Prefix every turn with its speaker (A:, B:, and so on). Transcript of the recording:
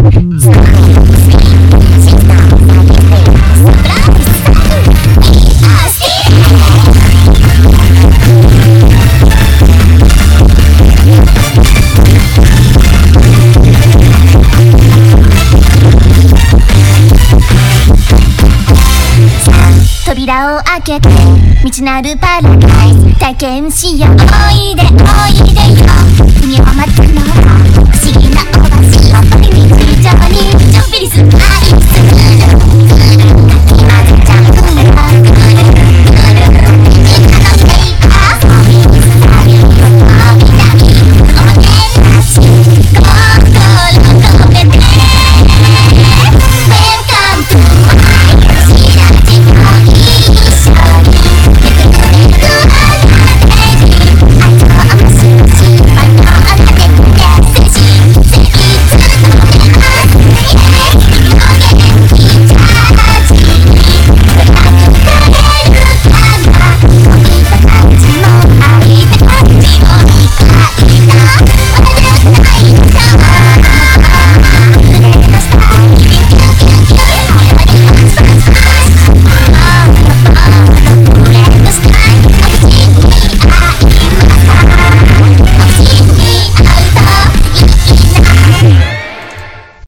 A: 扉を開けて未知なるパラダイス体験しよう。おいでおいでよ、君を待つのは不思議なおばしを取りに